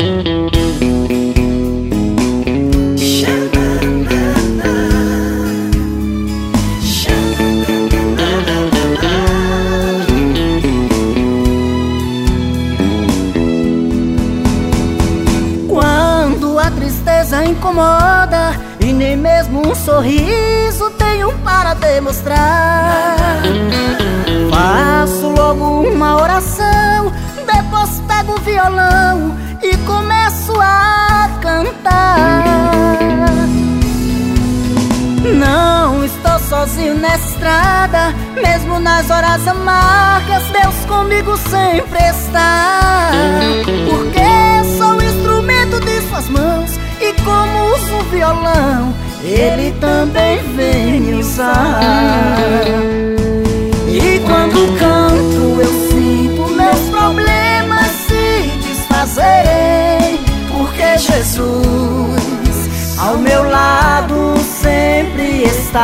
Quando a tristeza incomoda e nem mesmo um sorriso tenho para demonstrar, faço logo uma oração, depois pego o violão e começo a cantar. Não estou sozinho nessa estrada, mesmo nas horas amargas, Deus comigo sempre está. Porque sou instrumento de suas mãos e como uso o violão, Ele também vem me usar. E quando canto eu sinto meus problemas se desfazerem, porque Jesus ao meu lado sempre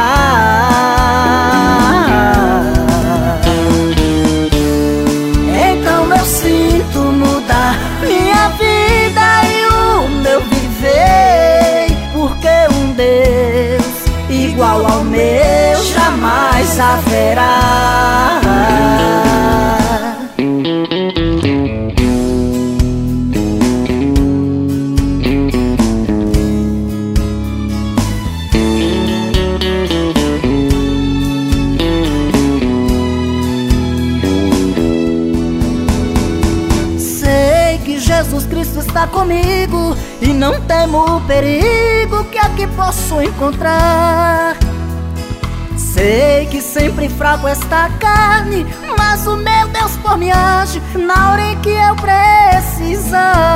está. Então eu sinto mudar minha vida e o meu viver, porque um Deus igual ao meu jamais haverá. Jesus Cristo está comigo e não temo o perigo que aqui posso encontrar. Sei que sempre fraco está a carne, mas o meu Deus por mim age na hora em que eu precisar.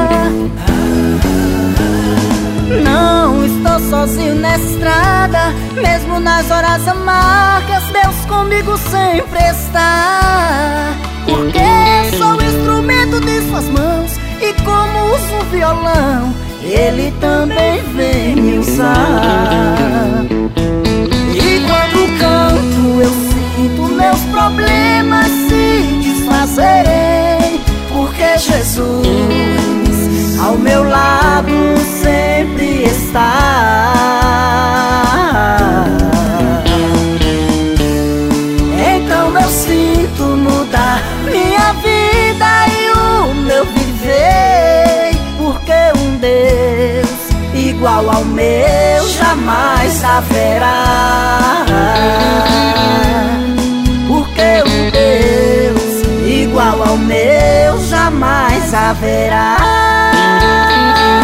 Não estou sozinho nessa estrada, mesmo nas horas amargas, Deus comigo sempre está. Porque sou instrumento de suas mãos e como uso o violão, Ele também vem me usar. E quando canto eu sinto meus problemas se desfazerem, porque Jesus ao meu lado sempre está. Então eu sinto mudar minha vida e o meu viver, porque um Deus igual ao meu jamais haverá. Porque um Deus igual ao meu jamais haverá.